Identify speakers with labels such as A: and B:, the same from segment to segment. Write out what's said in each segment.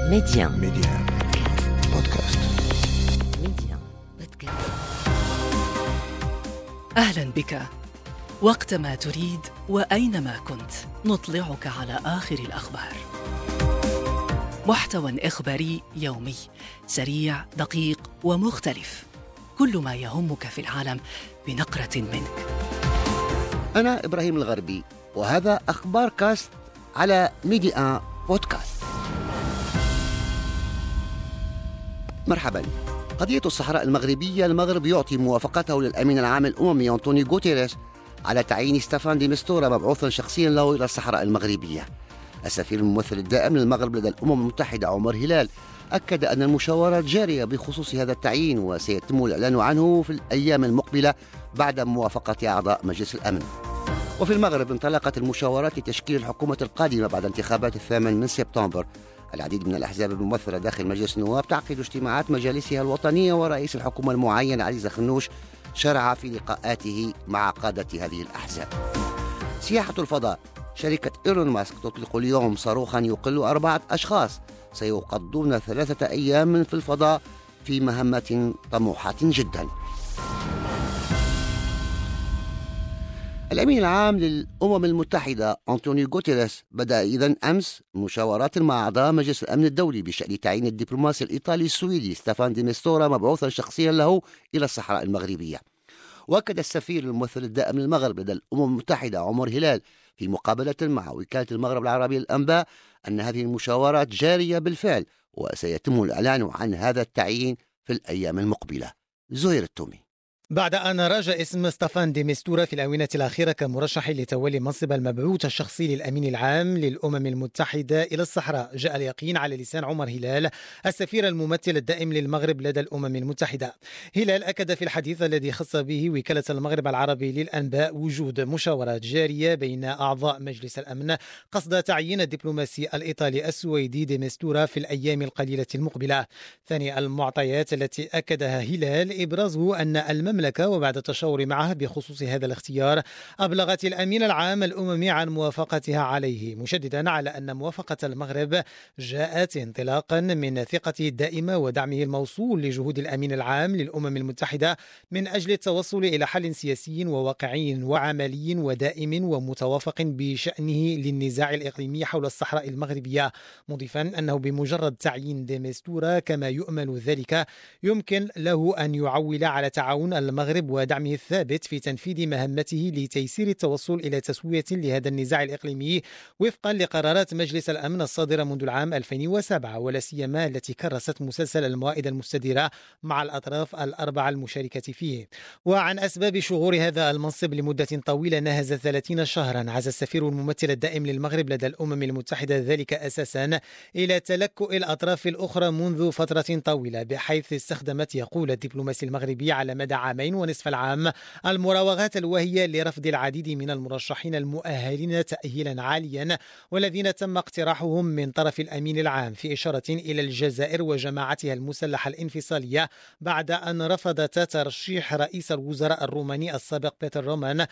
A: ميديان بودكاست.
B: أهلا بك. وقتما تريد وأينما كنت نطلعك على آخر الأخبار. محتوى إخباري يومي سريع دقيق ومختلف، كل ما يهمك في العالم بنقرة منك.
C: أنا إبراهيم الغربي، وهذا أخبار كاست على ميديان بودكاست. مرحبا. قضية الصحراء المغربية، المغرب يعطي موافقته للأمين العام الأممي أنطونيو غوتيريش على تعيين ستافان دي مستورا مبعوثا شخصيا له إلى الصحراء المغربية. السفير الممثل الدائم للمغرب لدى الأمم المتحدة عمر هلال أكد أن المشاورات جارية بخصوص هذا التعيين، وسيتم الإعلان عنه في الأيام المقبلة بعد موافقة أعضاء مجلس الأمن. وفي المغرب انطلقت المشاورات لتشكيل الحكومة القادمة بعد انتخابات 8 سبتمبر. العديد من الأحزاب الممثلة داخل مجلس النواب تعقد اجتماعات مجالسها الوطنية، ورئيس الحكومة المعين علي زخنوش شرع في لقاءاته مع قادة هذه الأحزاب. سياحة الفضاء، شركة إيلون ماسك تطلق اليوم صاروخا يقل 4 أشخاص سيقضون 3 أيام في الفضاء في مهمات طموحة جدا. الأمين العام للأمم المتحدة أنطونيو غوتيريش بدأ إذن أمس مشاورات مع أعضاء مجلس الأمن الدولي بشأن تعيين الدبلوماسي الإيطالي السويدي ستافان دي مستورا مبعوثا شخصيا له إلى الصحراء المغربية. وأكد السفير الممثل الدائم للمغرب لدى الأمم المتحدة عمر هلال في مقابلة مع وكالة المغرب العربي للأنباء أن هذه المشاورات جارية بالفعل، وسيتم الإعلان عن هذا التعيين في الأيام المقبلة. زهير التومي.
D: بعد أن راج اسم ستافان دي مستورا في الآونة الأخيرة كمرشح لتولي منصب المبعوث الشخصي للأمين العام للأمم المتحدة إلى الصحراء، جاء اليقين على لسان عمر هلال السفير الممثل الدائم للمغرب لدى الأمم المتحدة. هلال أكد في الحديث الذي خص به وكالة المغرب العربي للأنباء وجود مشاورات جارية بين أعضاء مجلس الأمن قصد تعيين الدبلوماسي الإيطالي السويدي دي مستورا في الأيام القليلة المقبلة. ثاني المعطيات التي أكدها هلال إبرازه أن المملكة وبعد التشاور معه بخصوص هذا الاختيار أبلغت الأمين العام الأممي عن موافقتها عليه، مشددا على أن موافقة المغرب جاءت انطلاقا من ثقته الدائمة ودعمه الموصول لجهود الأمين العام للأمم المتحدة من أجل التوصل إلى حل سياسي وواقعي وعملي ودائم ومتوافق بشأنه للنزاع الإقليمي حول الصحراء المغربية، مضيفا أنه بمجرد تعيين دي مستورا كما يؤمل ذلك يمكن له أن يعول على تعاون المغرب ودعمه الثابت في تنفيذ مهمته لتيسير التوصل إلى تسوية لهذا النزاع الإقليمي وفقا لقرارات مجلس الأمن الصادرة منذ العام 2007، ولا سيما التي كرست مسلسل الموائد المستديرة مع الأطراف الأربعة المشاركة فيه. وعن أسباب شغور هذا المنصب لمدة طويلة ناهز 30 شهرا، عزى السفير الممثل الدائم للمغرب لدى الأمم المتحدة ذلك أساسا إلى تلكؤ الأطراف الأخرى منذ فترة طويلة، بحيث استخدمت، يقول الدبلوماسي المغربي، على مدى 2.5 عام المراوغات الواهية لرفض العديد من المرشحين المؤهلين تأهيلا عاليا والذين تم اقتراحهم من طرف الأمين العام، في إشارة إلى الجزائر وجماعتها المسلحة الانفصالية بعد أن رفضت ترشيح رئيس الوزراء الروماني السابق بيتر رومان،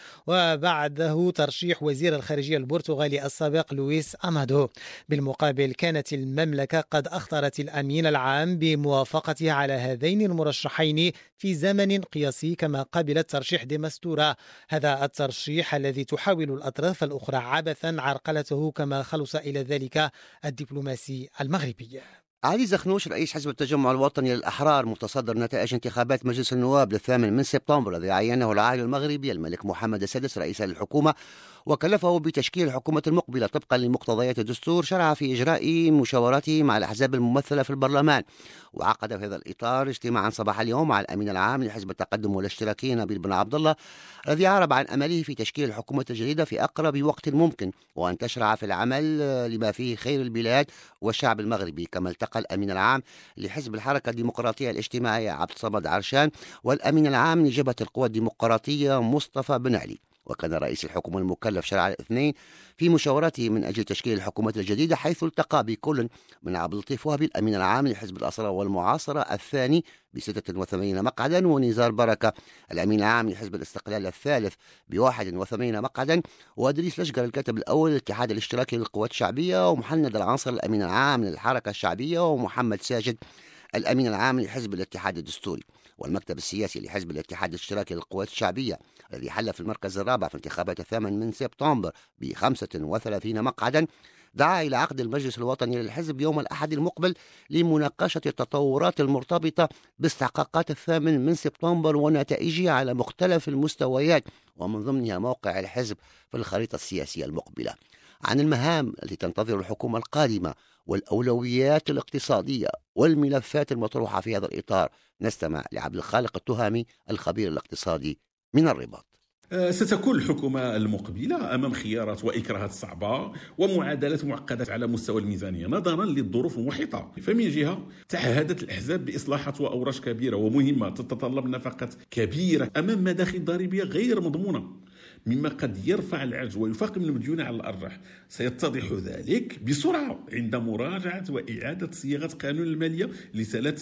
D: وبعده ترشيح وزير الخارجية البرتغالي السابق لويس أمادو. بالمقابل كانت المملكة قد أخطرت الأمين العام بموافقتها على هذين المرشحين في زمن قياسي، كما قبلت ترشيح دي مستورا، هذا الترشيح الذي تحاول الأطراف الأخرى عبثا عرقلته، كما خلص إلى ذلك الدبلوماسي المغربي.
C: علي زخنوش رئيس حزب التجمع الوطني للأحرار متصدر نتائج انتخابات مجلس النواب 8 سبتمبر الذي عينه العاهل المغربي الملك محمد السادس رئيسا للحكومة وكلفه بتشكيل الحكومة المقبلة طبقا لمقتضيات الدستور. شرع في إجراء مشاوراته مع الأحزاب الممثلة في البرلمان، وعقد في هذا الإطار اجتماعا صباح اليوم مع الأمين العام لحزب التقدم والاشتراكي نبيل بن عبد الله، الذي عرب عن أمله في تشكيل الحكومة الجديدة في أقرب وقت ممكن، وأن تشرع في العمل لما فيه خير البلاد والشعب المغربي. كما التقى الأمين العام لحزب الحركة الديمقراطية الاجتماعية عبد الصمد عرشان والأمين العام لجبهة القوى الديمقراطية مصطفى بن علي. وكان رئيس الحكومة المكلف شرع الاثنين في مشاورته من أجل تشكيل الحكومة الجديدة، حيث التقى بكل من عبد اللطيف وهبي الأمين العام لحزب الأسرة والمعاصرة الثاني ب86 مقعدا، ونزار بركة الأمين العام لحزب الاستقلال الثالث ب81 مقعدا، وإدريس لشقر الكاتب الأول للاتحاد الاشتراكي للقوات الشعبية، ومحمد العنصر الأمين العام للحركة الشعبية، ومحمد ساجد الأمين العام لحزب الاتحاد الدستوري. والمكتب السياسي لحزب الاتحاد الاشتراكي للقوات الشعبية الذي حل في المركز الرابع في انتخابات 8 سبتمبر ب35 مقعدا دعا إلى عقد المجلس الوطني للحزب يوم الأحد المقبل لمناقشة التطورات المرتبطة باستحقاقات 8 سبتمبر ونتائجها على مختلف المستويات، ومن ضمنها موقع الحزب في الخريطة السياسية المقبلة. عن المهام التي تنتظر الحكومة القادمة والأولويات الاقتصادية والملفات المطروحة في هذا الإطار نستمع لعبد الخالق التهامي الخبير الاقتصادي من الرباط.
A: ستكون الحكومة المقبلة أمام خيارات وإكراهات صعبة ومعادلات معقدة على مستوى الميزانية نظرا للظروف المحيطة. فمن جهة تعهدت الأحزاب بإصلاحات وأوراش كبيرة ومهمة تتطلب نفقات كبيرة أمام مداخل ضريبية غير مضمونة، مما قد يرفع العجز ويفاقم المديون على الأرجح. سيتضح ذلك بسرعة عند مراجعة وإعادة صياغة قانون المالية لسنة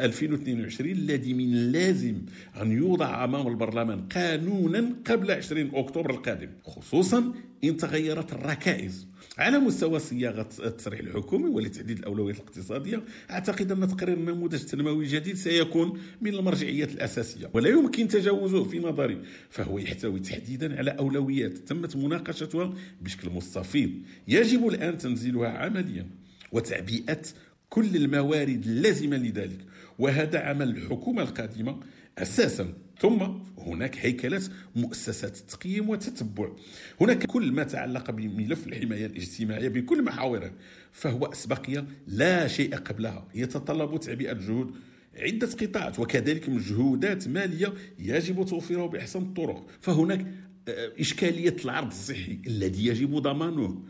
A: 2022 الذي من اللازم أن يوضع أمام البرلمان قانونا قبل 20 أكتوبر القادم، خصوصا إن تغيرت الركائز. على مستوى صياغة التصريح الحكومي ولتحديد الأولويات الاقتصادية، أعتقد أن تقرير النموذج التنموي الجديد سيكون من المرجعيات الأساسية ولا يمكن تجاوزه في نظري، فهو يحتوي تحديدا على أولويات تمت مناقشتها بشكل مستفيض يجب الآن تنزيلها عمليا وتعبئة كل الموارد اللازمة لذلك، وهذا عمل الحكومة القادمة أساسا. ثم هناك هيكلة مؤسسات التقييم والتتبع، هناك كل ما تعلق بملف الحماية الاجتماعية بكل محاوره، فهو أسبقية لا شيء قبلها، يتطلب تعبئة جهود عدة قطاعات وكذلك مجهودات مالية يجب توفيرها بأحسن الطرق. فهناك إشكالية العرض الصحي الذي يجب ضمانه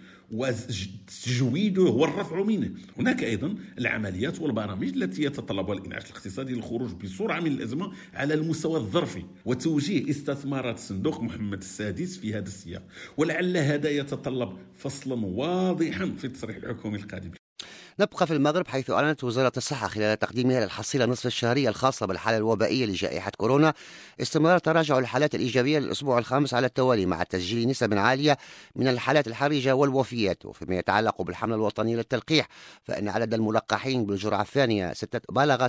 A: وتجويده والرفع منه. هناك أيضا العمليات والبرامج التي يتطلبها الإنعاش الاقتصادي للخروج بسرعة من الأزمة على المستوى الظرفي وتوجيه استثمارات صندوق محمد السادس في هذا السياق، ولعل هذا يتطلب فصلا واضحا في التصريح الحكومي القادم.
C: نبقى في المغرب، حيث أعلنت وزارة الصحة خلال تقديمها للحصيلة نصف الشهرية الخاصة بالحالة الوبائية لجائحة كورونا استمرار تراجع الحالات الإيجابية للأسبوع الخامس على التوالي، مع تسجيل نسب عالية من الحالات الحرجة والوفيات. وفيما يتعلق بالحملة الوطنية للتلقيح، فإن عدد الملقحين بالجرعة الثانية بلغ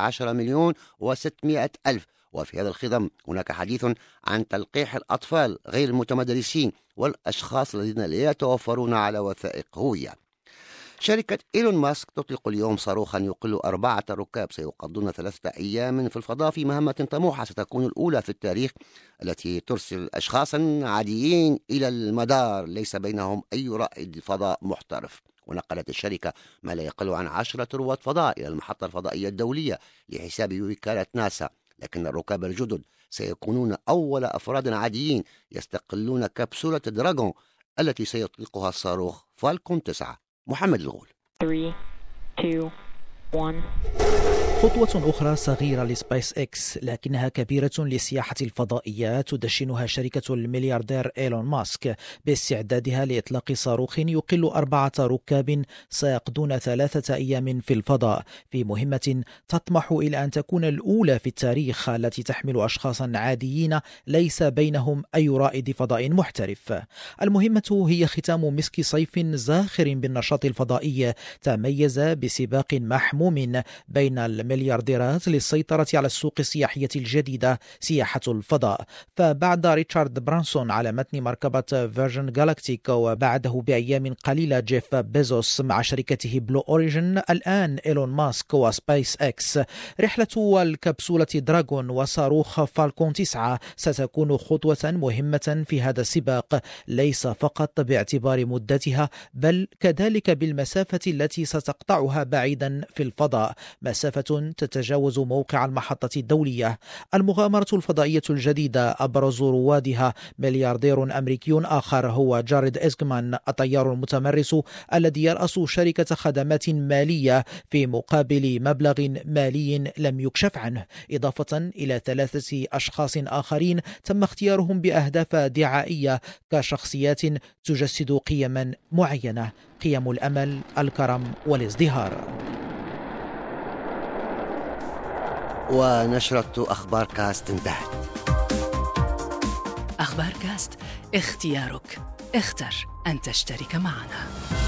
C: 16,600,000. وفي هذا الخضم هناك حديث عن تلقيح الأطفال غير المتمدرسين والأشخاص الذين لا يتوفرون على وثائق هوية. شركة إيلون ماسك تطلق اليوم صاروخا يقل 4 ركاب سيقضون 3 أيام في الفضاء في مهمة طموحة ستكون الأولى في التاريخ التي ترسل أشخاصا عاديين إلى المدار ليس بينهم أي رائد فضاء محترف. ونقلت الشركة ما لا يقل عن 10 رواد فضاء إلى المحطة الفضائية الدولية لحساب وكالة ناسا، لكن الركاب الجدد سيكونون أول أفراد عاديين يستقلون كبسولة دراغون التي سيطلقها الصاروخ فالكون 9. محمد الغول.
E: 3 2 1.
F: خطوة أخرى صغيرة لسبيس إكس لكنها كبيرة للسياحة الفضائية تدشنها شركة الملياردير إيلون ماسك باستعدادها لإطلاق صاروخ يقل 4 ركاب سيقضون 3 أيام في الفضاء في مهمة تطمح إلى أن تكون الأولى في التاريخ التي تحمل أشخاصا عاديين ليس بينهم أي رائد فضاء محترف. المهمة هي ختام مسك صيف زاخر بالنشاط الفضائي تميز بسباق محموم بين المليارديرات للسيطرة على السوق السياحية الجديدة سياحة الفضاء. فبعد ريتشارد برانسون على متن مركبة فيرجن جالاكتيك وبعده بأيام قليلة جيف بيزوس مع شركته بلو أوريجين، الآن إيلون ماسك وسبيس إكس. رحلة الكبسولة دراغون وصاروخ فالكون 9 ستكون خطوة مهمة في هذا السباق، ليس فقط باعتبار مدتها بل كذلك بالمسافة التي ستقطعها بعيدا في الفضاء. الفضاء، مسافة تتجاوز موقع المحطة الدولية. المغامرة الفضائية الجديدة أبرز روادها ملياردير أمريكي آخر هو جاريد إسكمان، الطيار المتمرس الذي يرأس شركة خدمات مالية في مقابل مبلغ مالي لم يكشف عنه، إضافة إلى 3 أشخاص آخرين تم اختيارهم بأهداف دعائية كشخصيات تجسد قيما معينة، قيم الأمل، الكرم والازدهار.
C: ونشرة أخبار كاست انتهت.
B: أخبار كاست، اختيارك، اختر أن تشترك معنا.